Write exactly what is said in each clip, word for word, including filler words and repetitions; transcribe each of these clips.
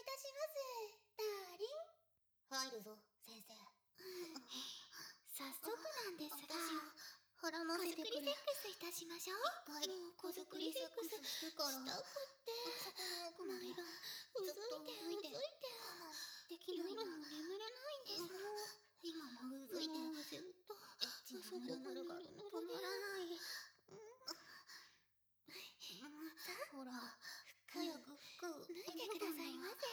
いたします、ダーリン。 入るぞ、先生。 早速なんですが、 腹混子ぜてくれ。 作りセックスいたしましょう。 一回もう子作りセックスしてから。 したくって。 そこの奥まで。 うずいてうずいて。 できない夜な。 も眠れないんです。 今もうずいて。 もうずっとエッチなそこぬるぬるがぬるぬる止まらない。 さほら、早く服あ、脱いでくださいませ。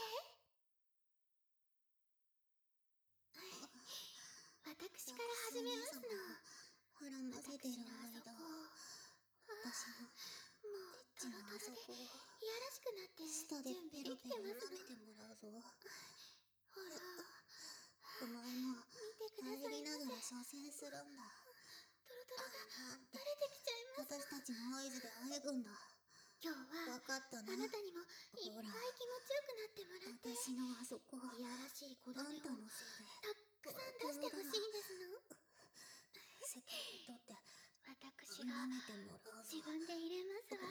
私から始めますの。 腹混ぜてる間、私のもうトロトロでいそこをやらしくなって舌で準備ペロペロできてますの。 舐めてもらうぞ。 ほら、 お前も見てくださ入りいませ。 ながら射精するんだ。 トロトロがなんて垂れてきちゃいます。 私たちの合図であえぐんだ。 今日はわかったな。 あなたにもいっぱい気持ちよくなってもらって私のあそこ、 いやらしい子あん供をたのせいたくさん出してほしいんですの。 で責任取って私が舐めてもらうぞ。 自分で入れますわ。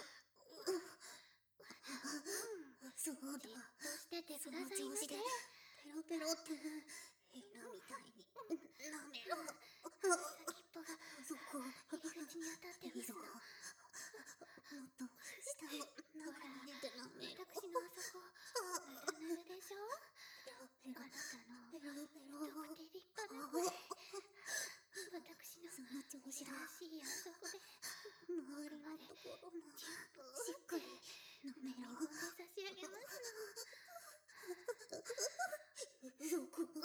そうだ。 じっとしててくそださいませ。 の調子でペロペロってヘラみたいに舐めろ。 先っぽがそこ、 入り口に当たってますの。 もっと下を中に入れて舐めろ。 私のあそこぬるぬるでしょ。 ペロあなたのペロペロ太くて立派な声、私のその調子だ。 優しいあそこで周りのところもしっかり舐めろ。 揉んで差し上げますそこ。もっ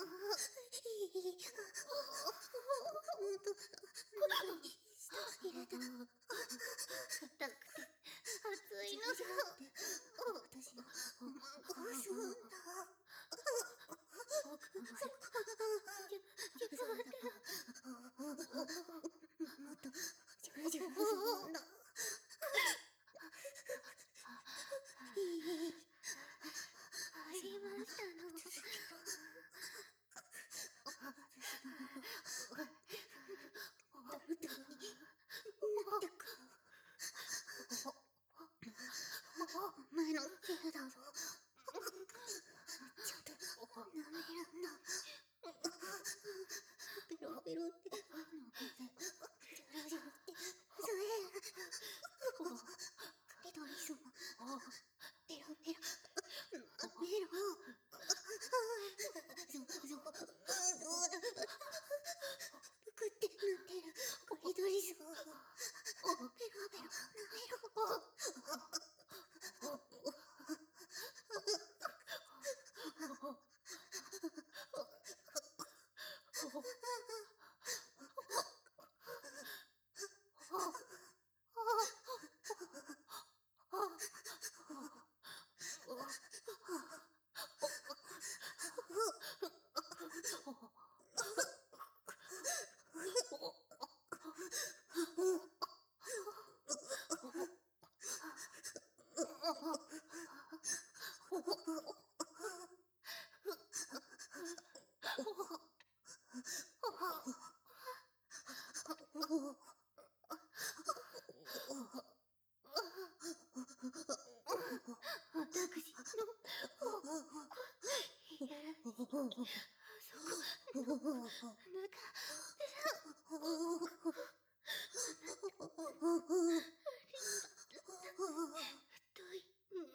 との。入れた。硬くて熱いの調子が。 だって私のおまんこを吸うんだ。 奥まで。じゅ、じゅわって。 もっとジュルジュル吸うんだ。 入りましたの。 お前のせいだぞ。ちょっと舐めるんだ。ペロペロってジュルジュルって吸え。クリトリスもペロペロ舐めろ。そそこ、そうだ。ぷくってなってるクリトリスをペロペロ舐めろ。 私のいやらしいあそこのぬか太い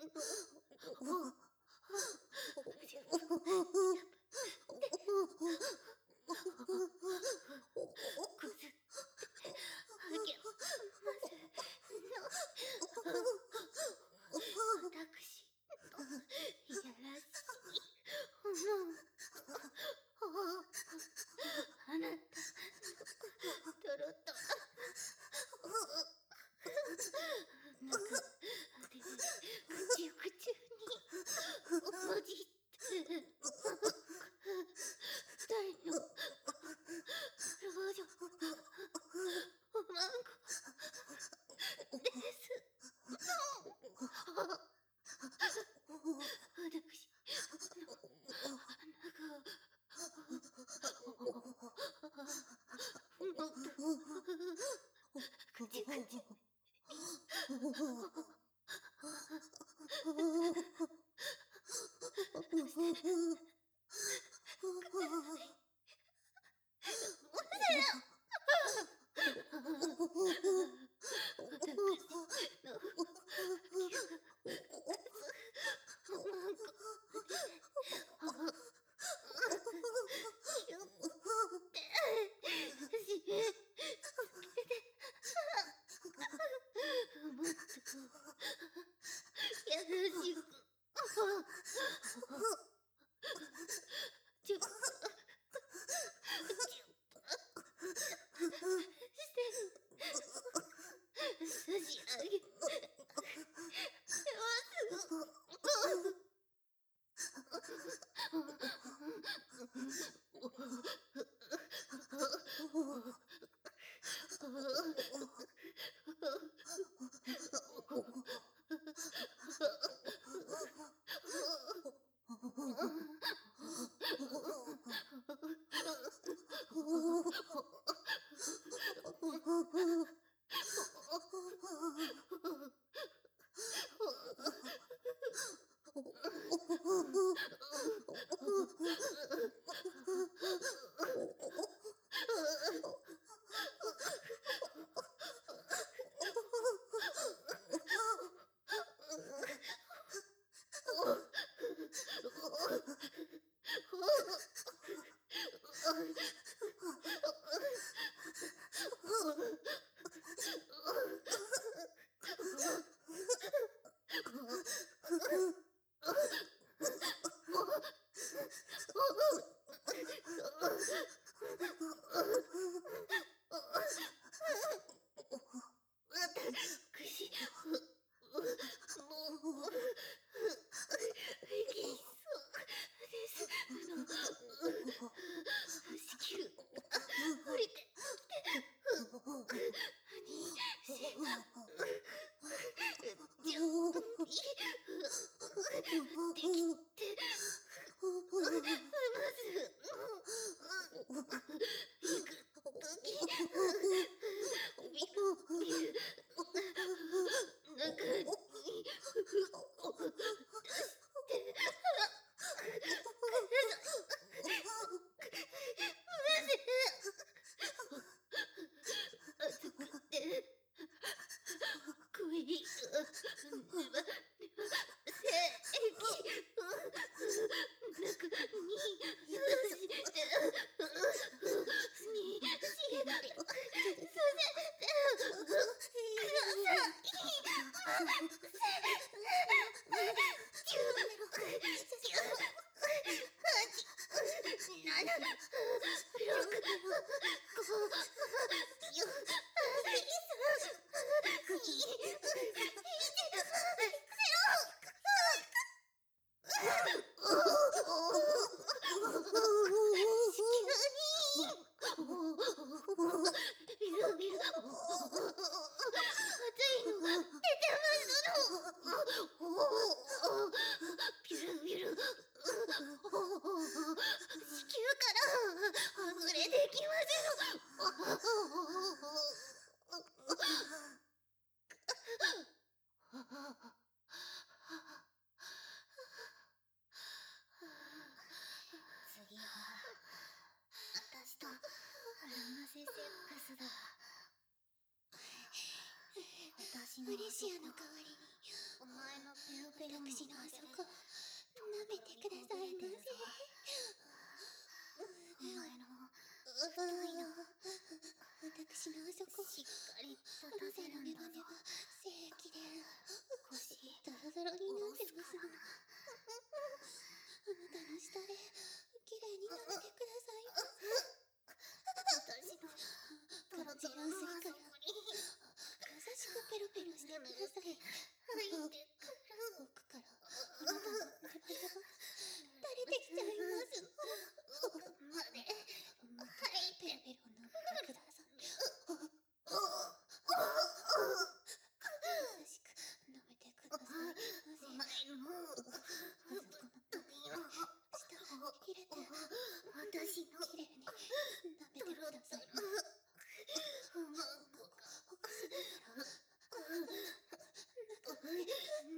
くずあげますの。私いやらしい思うあなたトロトロ中でぐちゅぐちゅに混じって二人の老女おまんこです私の穴がもっとぐちゅぐちゅチュッチュッして差し上げマレシアの代わりにお前のペロペロ私のあそこ舐めてくださいませ。お前の太いの私のあそこしっかり立たせるんだぞ。正規で腰ドロドロになってますの。あなたの下できれいに舐めてくださいませ。私の感じやすいから優しくペロペロしてください。奥からあなたの手羽が垂れてきちゃいますの。奥まではいペロペロ舐めてください。優しく舐めてくださいませ。前のあそこの首を下を入れて私のきれいに舐めてください。奥から中まで舐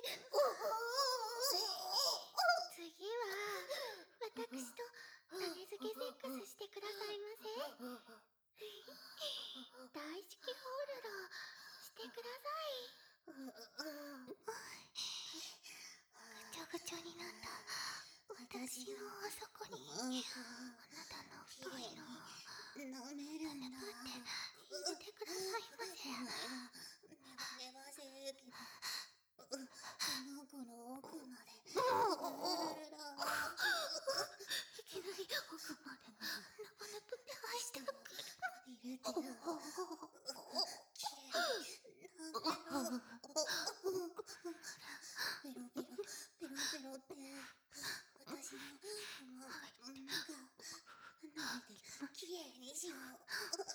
次は私と種付けセックスしてくださいませ。大式ホールドしてください。ぐちゃぐちゃになった私のあそこにあなたの太いのを舐めるんだ。 入れてくださいませ。 ネバネバ正義のこの子の奥まで入れるだ。 いきなり奥までナプナプって入してくる。 入れてよ。きれいに舐めろ。ペロペロペロペロって私の中舐めてきれいにしよう。も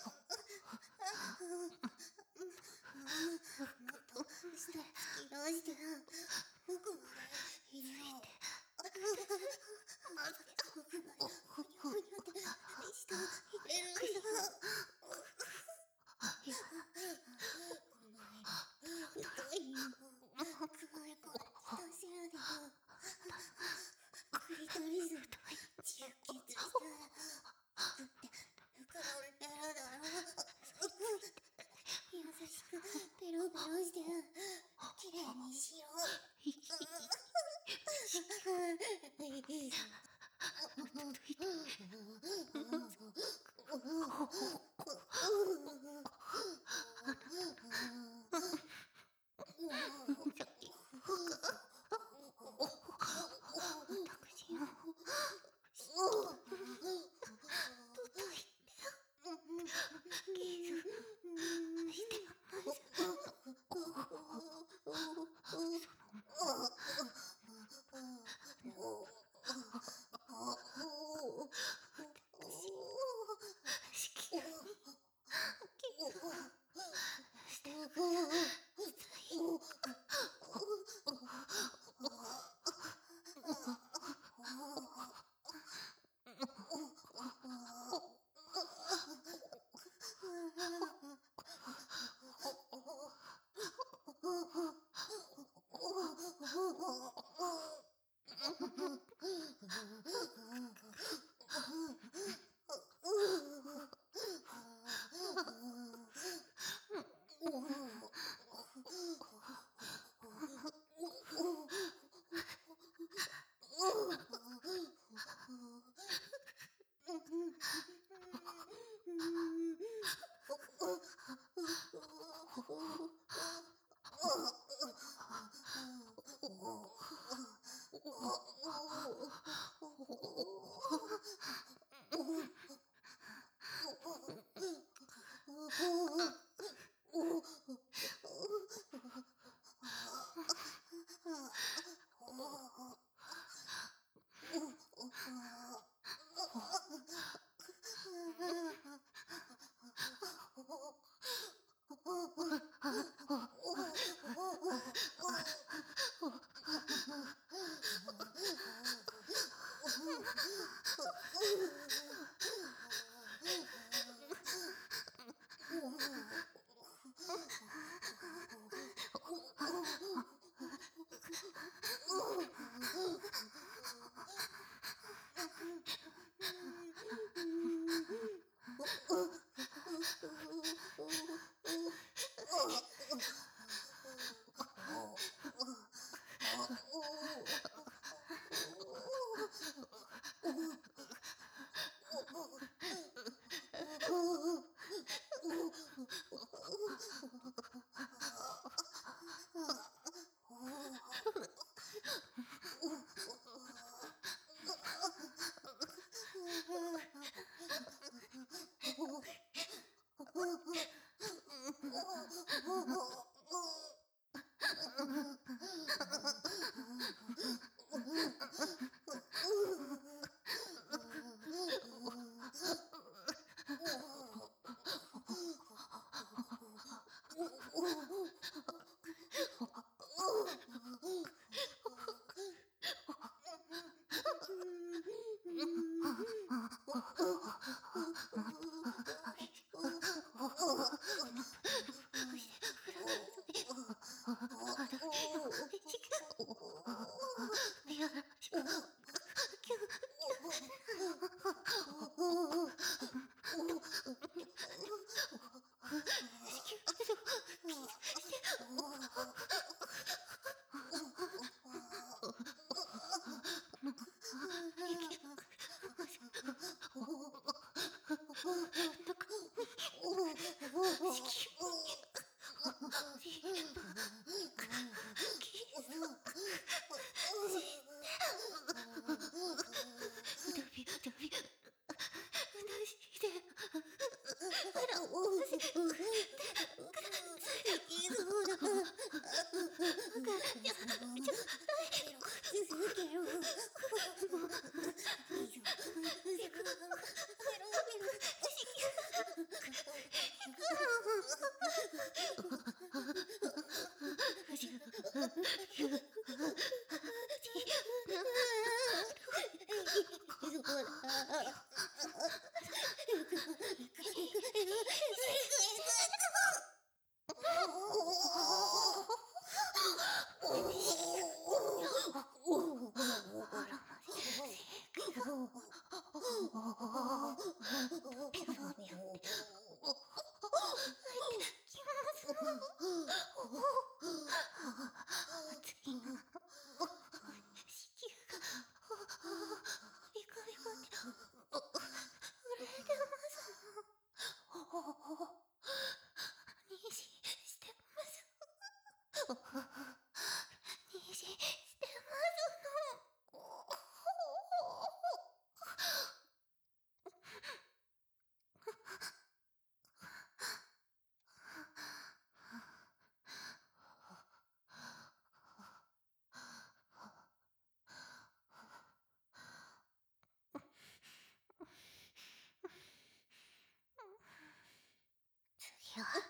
っと下突き出して奥まで入れよう。奥までふにゃふにゃって下入れるんだ。太いの黒い子下調べよ。クリトリス充血したら服って膨らんでるだろ。優しくペロペロしてきれいにしよう。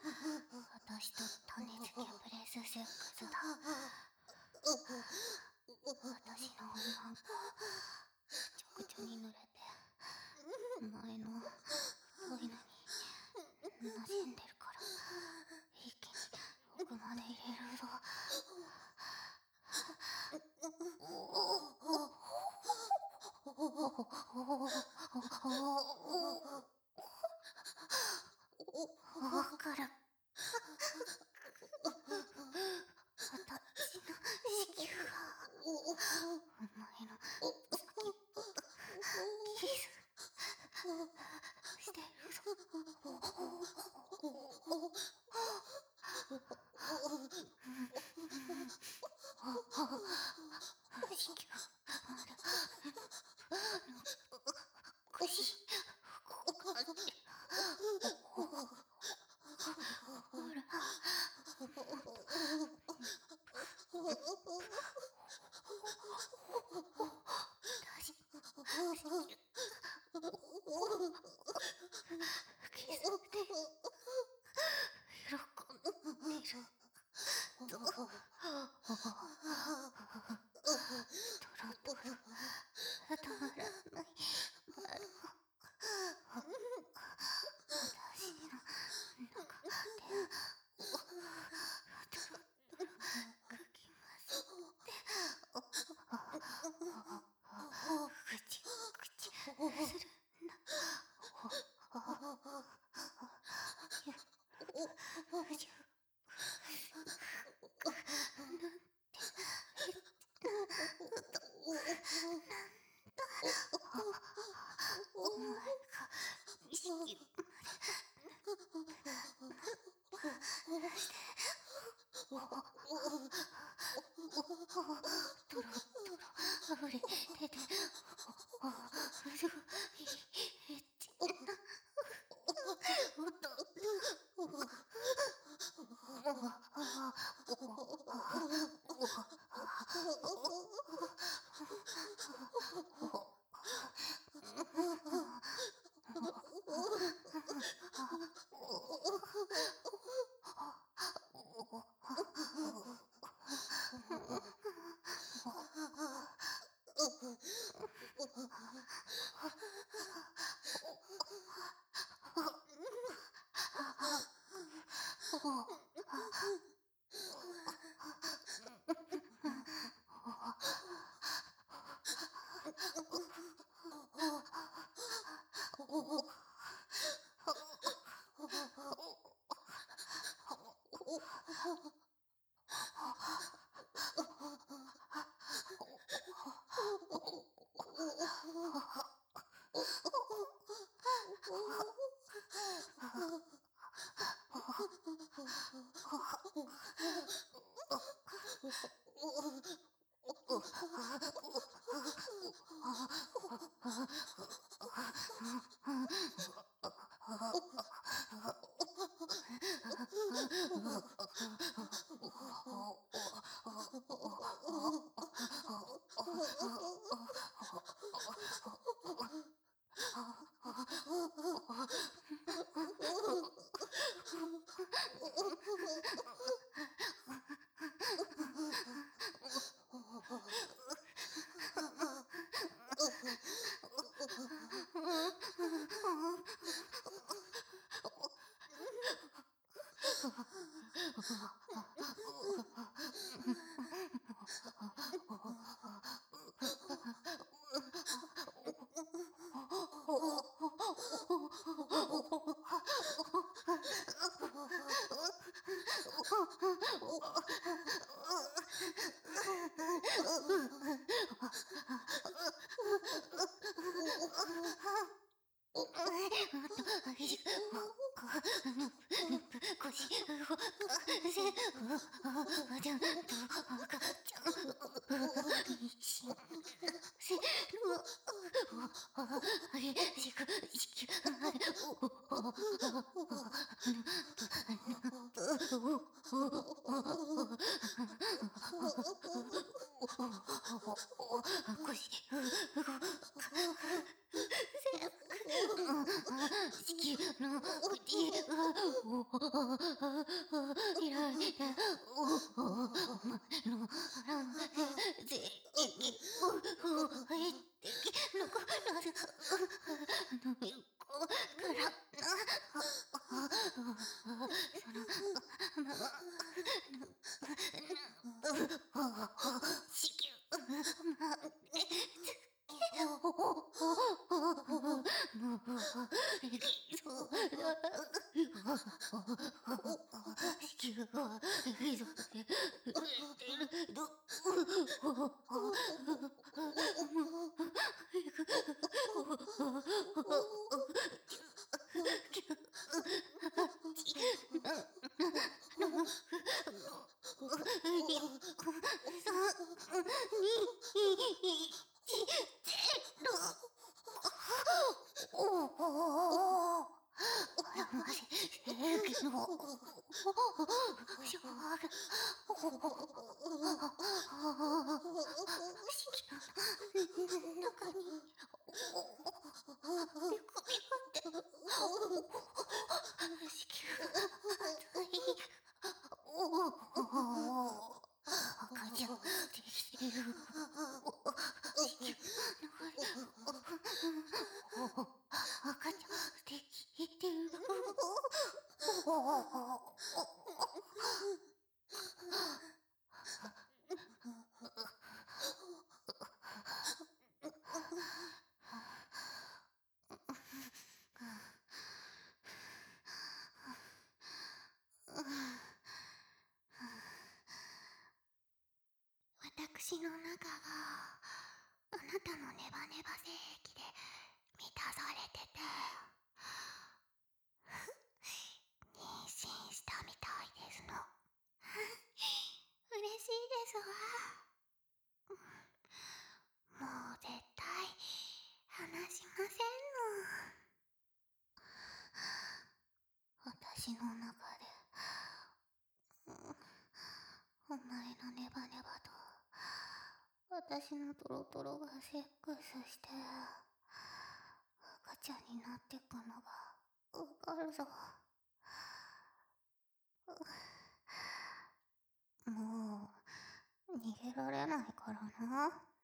私と種付けブレスセックスだ。私の女がぐちょぐちょに濡れて前の太いのに馴染んでるから一気に奥まで入れるぞ。わかる。私の子宮がお前の先っぽとキスしてるぞ。子宮腰ここからほら私キスで喜んでるとトロトロたまらない。私の中でトロトロかきますってぐちぐちするんだ。お前が意識までしてトロトロあふれ出て古いエッチな音腰動か地球の口が開いてお前の腹でぜを入ってき残らず飲み込からなそのまま地球まで地球はひどくて震えてるど私の中があなたのネバネバ精液で満たされてて妊娠したみたいですの嬉しいですわもう絶対話しませんの私の中でお前のネバネバと私のトロトロがセックスして赤ちゃんになってくのがわかるぞもう逃げられないからな